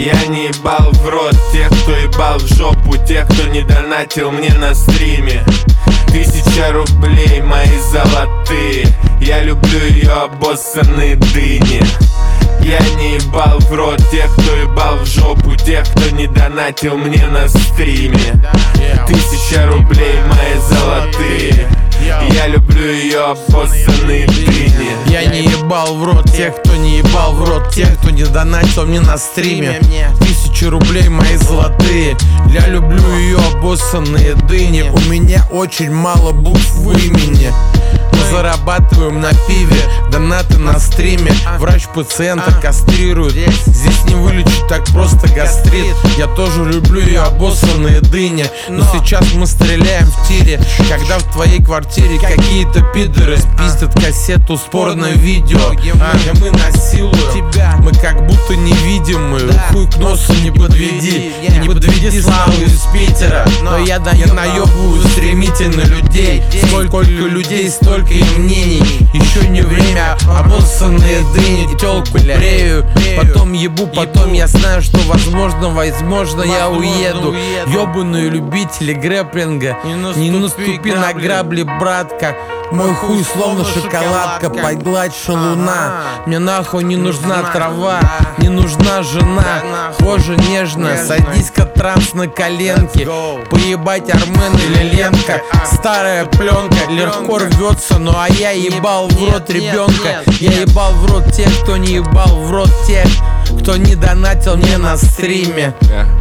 Я не ебал в рот тех, кто ебал в жопу, тех, кто не донатил мне на стриме. 1000 рублей мои золотые, я люблю ее обоссанные дыни. Я не ебал в рот тех, кто ебал в жопу, тех, кто не донатил мне на стриме. 1000 рублей мои золотые, я люблю ее обоссанные дыни. Я не ебал в рот тех, кто не ебал в рот тех, кто не донатил мне на стриме. 1000 рублей мои золотые, я люблю ее обоссанные дыни. У меня очень мало букв в имени. Мы зарабатываем на пиве, донаты на стриме. Врач пациента кастрирует, здесь не вылечить так просто гастрит. Я тоже люблю ее обоссанные дыни, но сейчас мы стреляем в тире, когда в твоей квартире какие-то пидоры спиздят кассету с порно-видео, где мы насилуем тебя. Мы как будто невидимые, хуй к носу не подведи, не подведи славу из Питера. Но я наебываю стремительно людей. Сколько людей, столько и мнений. Еще не время, обоссанные дыни. Тёлку брею, потом ебу, потом я знаю, что возможно я уеду. Ёбаные любители грэплинга, не наступи на грабли, братка. Мой хуй словно шоколадка, погладь шалуна. Мне нахуй не нужна трава, не нужна жена. Кожа нежная, садись-ка транс на коленки. Поебать Армен или Ленка. Старая пленка легко рвется, ну а я ебал в рот ребенка. Я ебал в рот тех, кто не ебал в рот тех, кто не донатил мне на стриме.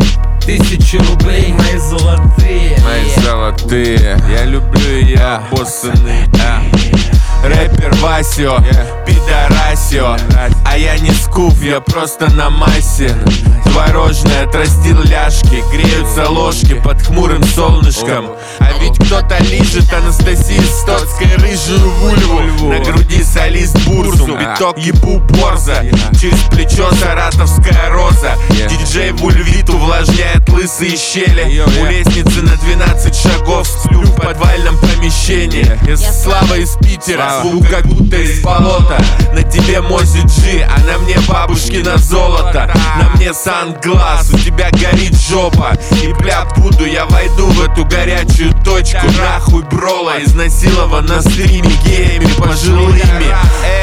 1000 рублей мои золотые, мои золотые, я люблю ее обоссанные дыни. Рэпер Васио, пидорасио, а я не скуф, я просто на массе. Творожное отрастил ляжки, греются ложки под хмурым солнышком. А ведь кто-то лижет Анастасии Стоцкой рыжую вульву. На груди солист Бурсум, биток ебу борза. Через плечо саратовская роза. Диджей Вульвит увлажняет лысые щели. У лестницы на 12 шагов сплю в подвальном помещении. Слава из Питера, звук как будто из болота. На тебе Мози Джи, а на мне бабушкино золото. На мне санглаз, у тебя горит жопа. И бля, буду я войду в эту горячую точку. Нахуй брола, изнасилован на стриме геями пожилыми.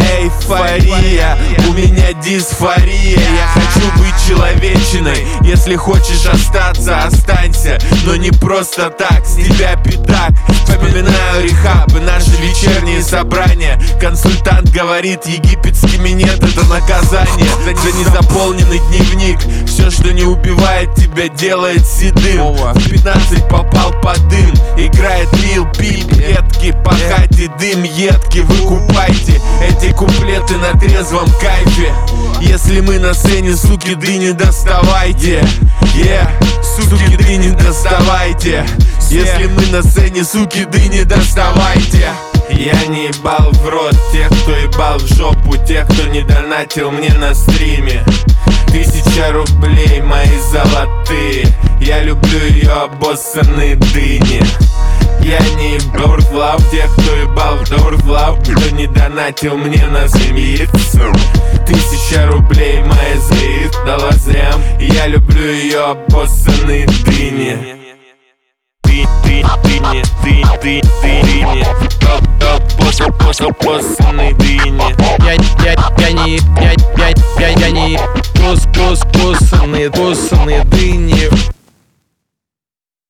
Эйфория, у меня дисфория. Я хочу быть человечиной. Если хочешь остаться, останься. Но не просто так, с тебя пятак. Вспоминаю рехабы, наши вечерние собрания. Консультант говорит, египетскими нет, это наказание. За незаполненный дневник. Все, что не убивает тебя, делает седым. В 15 попал под дым. Играет Лил Пип, редкий, пахайте дым едкий. Выкупайте эти куплеты на трезвом кайфе. Если мы на сцене, суки, дыни доставайте. Суки, дыни доставайте. Если мы на сцене, суки, дыни доставайте. Я не ебал в рот тех, кто ебал в жопу, тех, кто не донатил мне на стриме. 1000 рублей мои золотые, я люблю ее обоссанные дыни. Я не ебал в лав тех, кто ебал в лав, кто не донатил мне на стриме. 1000 рублей мои заедала зрям, я люблю ее обоссанные дыни. Обоссанные дыни. Я не, косанные дыни.